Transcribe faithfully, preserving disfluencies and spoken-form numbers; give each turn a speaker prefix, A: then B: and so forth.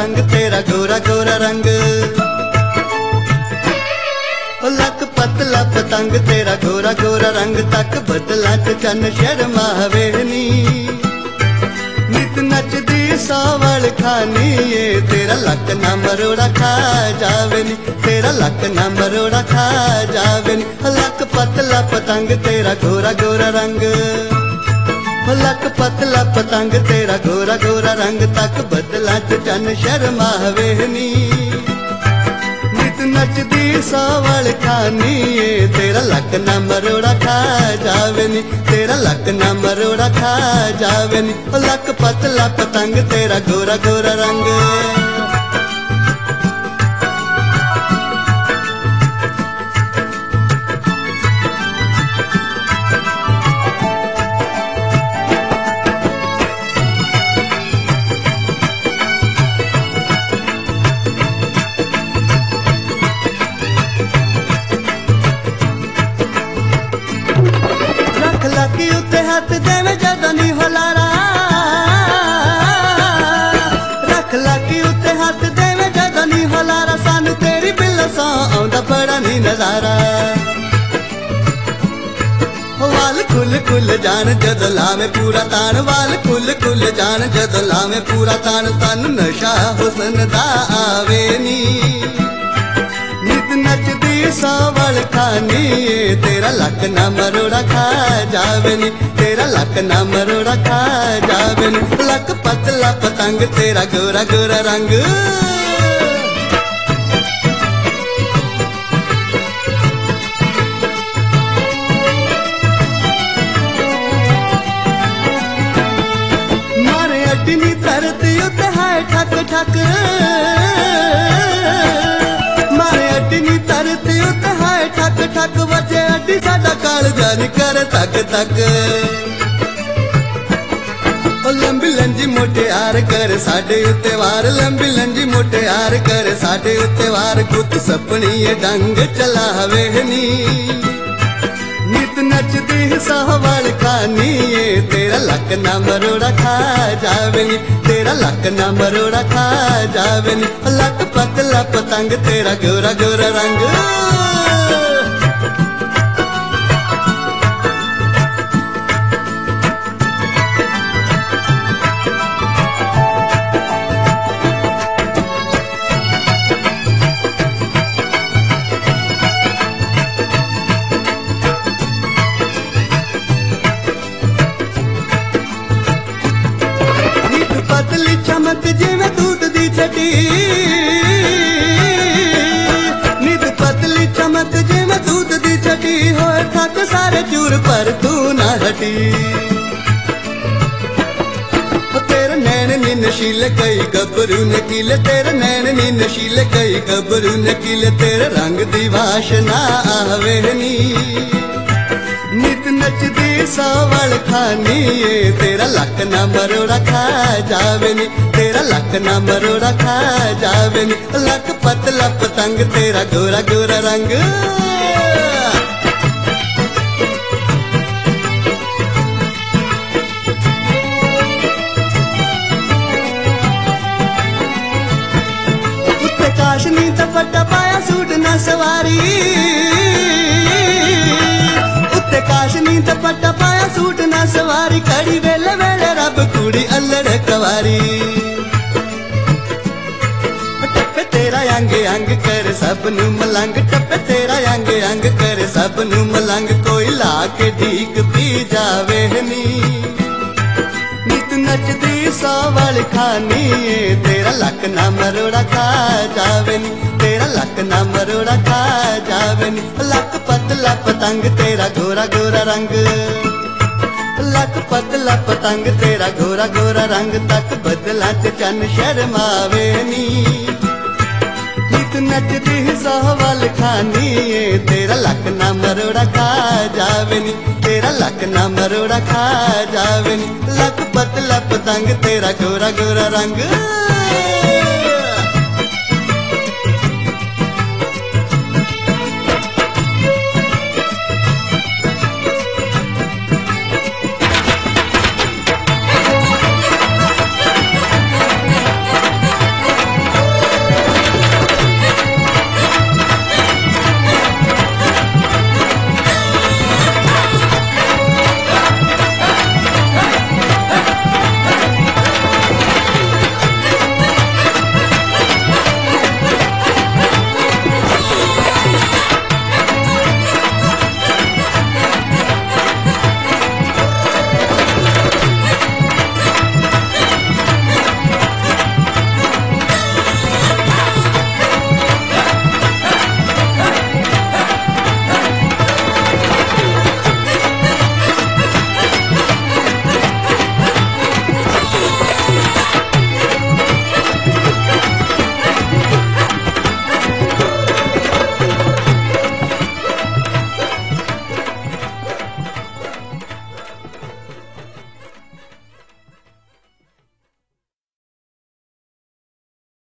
A: पतंग तेरा गोरा गोरा रंग। लक पतला पतंग तेरा गोरा गोरा रंग तक बदला च चन शर्मावे नी। नित नचदी सावल खानी ये तेरा लक ना मरोड़ा खा जावे नी, तेरा लक ना मरोड़ा खा जावे नी। लक पतला पतंग तेरा गोरा गोरा रंग। लक पतला पतंग तेरा गोरा गोरा रंग तक बदला च चन शर्मावे नी। नित नचदी सावल खानी ये तेरा लक ना मरोड़ा खा जावे नी, तेरा लक ना मरोड़ा खा जावे नी। लक पतला पतंग तेरा गोरा गोरा रंग। लकी उत्ते हाथ देवे जदों नी होलारा, रख लकी उत्ते हाथ देवे जदों नी होलारा। सानू तेरी बिल्लो सौ आउंदा बड़ा नी नजारा। वाल खुल खुल जान जदों लावे पूरा तान, वाल खुल खुल जान जदों लावे पूरा तान। सानू नशा हुस्न दा आवे नी। नित नचदी सावल खानी ये तेरा लक ना मरोड़ा खा जावे नी, तेरा लक ना मरोड़ा खा जावे नी। लक पतला पतंग तेरा गोरा गोरा रंग। मारे अड्डी नी धरती उत्ते हाय ठक ठक, मारे अड्डी नी धरती उत्ते हाय ठक ठक। वजे अड्डी साडा कालजा नी करे तक तक। ओ लंबी लंजी मोटे आर कर साडे उत्ते वार, लंबी लंजी मोटे आर कर साडे उत्ते वार। गुत सपनी ये डंग चलावे नी। नित नचदी सावल खानी ये तेरा लक ना मरोड़ा खा जावे नी, तेरा लक ना मरोड़ा खा जावे नी। लक पतला पतंग तेरा गोरा गोरा रंग। पतली चमक जिवें दूध दी छटी, नित पतली चमक जिवें दूध दी छटी। होए थक सारे चूर पर तू ना हटी। तेरे नैन नी नशीले कई गबरू नकीले, तेरे नैन नी नशीले कई गबरू नकीले। तेरे रंग दी वाशना आवे नी। नित नचदी सावल खानी ये तेरा लक ना मरोड़ा खा जावे नी, तेरा लक ना मरोड़ा खा जावे नी। लक पतला पतंग तेरा गोरा गोरा रंग। उत्ते काशनी दुपट्टा पाया सूट ना सवारी, उत्ते काशनी दुपट्टा पाया सूट ना सवारी। कड़ी वेले वेले रब कुड़ी अल्लड़ कवारी। टप्पे तेरा अंग अंग कर सब नू मलंग, टप्पे तेरा अंग अंग कर सब नू मलंग। कोई ला के ढीक पी जावे नी। नित नचदी सावल खानी ये तेरा लक ना मरोड़ा खा जावे नी, तेरा लक ना मरोड़ा खा जावे नी। लक पतला पतंग तेरा गोरा गोरा रंग। लक पतला पतंग तेरा गोरा गोरा रंग तक बदला च चन शर्मावे नी। नित नचदी सावल खानी ये तेरा लक ना मरोड़ा खा जावे नी, तेरा लक ना मरोड़ा खा जावे नी। लक पतला पतंग तेरा गोरा गोरा रंग।